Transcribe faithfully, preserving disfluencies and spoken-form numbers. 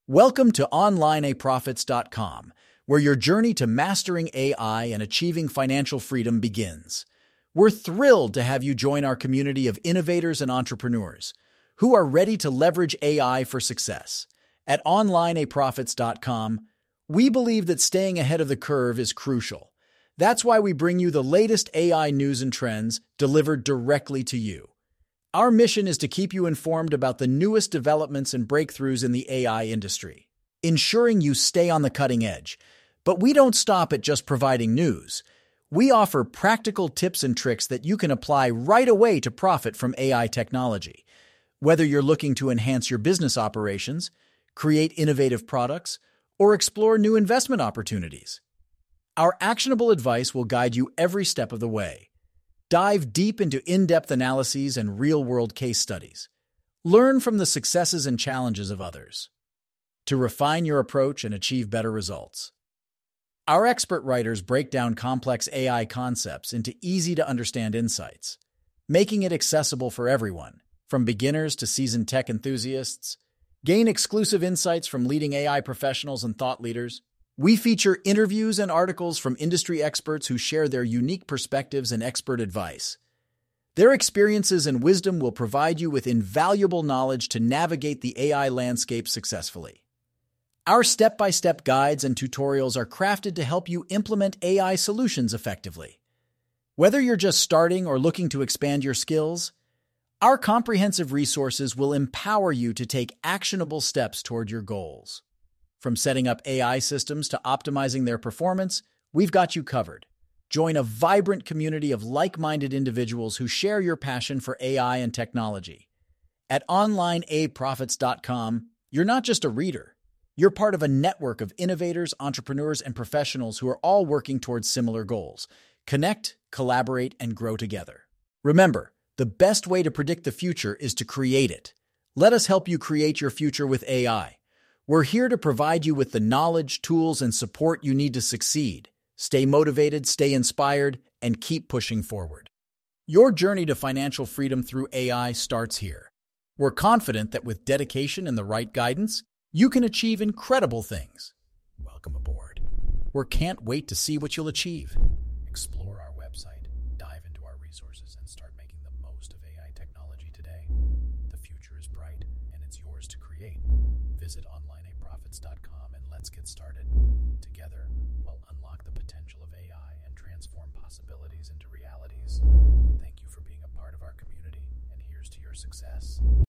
Welcome to online a profits dot com, where your journey to mastering A I and achieving financial freedom begins. We're thrilled to have you join our community of innovators and entrepreneurs who are ready to leverage A I for success. At online a profits dot com, we believe that staying ahead of the curve is crucial. That's why we bring you the latest A I news and trends delivered directly to you. Our mission is to keep you informed about the newest developments and breakthroughs in the A I industry, ensuring you stay on the cutting edge. But we don't stop at just providing news. We offer practical tips and tricks that you can apply right away to profit from A I technology. Whether you're looking to enhance your business operations, create innovative products, or explore new investment opportunities, our actionable advice will guide you every step of the way. Dive deep into in-depth analyses and real-world case studies. Learn from the successes and challenges of others to refine your approach and achieve better results. Our expert writers break down complex A I concepts into easy-to-understand insights, making it accessible for everyone, from beginners to seasoned tech enthusiasts. Gain exclusive insights from leading A I professionals and thought leaders. We feature interviews and articles from industry experts who share their unique perspectives and expert advice. Their experiences and wisdom will provide you with invaluable knowledge to navigate the A I landscape successfully. Our step-by-step guides and tutorials are crafted to help you implement A I solutions effectively. Whether you're just starting or looking to expand your skills, our comprehensive resources will empower you to take actionable steps toward your goals. From setting up A I systems to optimizing their performance, we've got you covered. Join a vibrant community of like-minded individuals who share your passion for A I and technology. At online a profits dot com, you're not just a reader. You're part of a network of innovators, entrepreneurs, and professionals who are all working towards similar goals. Connect, collaborate, and grow together. Remember, the best way to predict the future is to create it. Let us help you create your future with A I. We're here to provide you with the knowledge, tools, and support you need to succeed. Stay motivated, stay inspired, and keep pushing forward. Your journey to financial freedom through A I starts here. We're confident that with dedication and the right guidance, you can achieve incredible things. Welcome aboard. We can't wait to see what you'll achieve. Explore our website, dive into our resources, and start making the most of A I technology today. The future is bright, and it's yours to create. Visit online a profits dot com and let's get started. Together, we'll unlock the potential of A I and transform possibilities into realities. Thank you for being a part of our community, and here's to your success.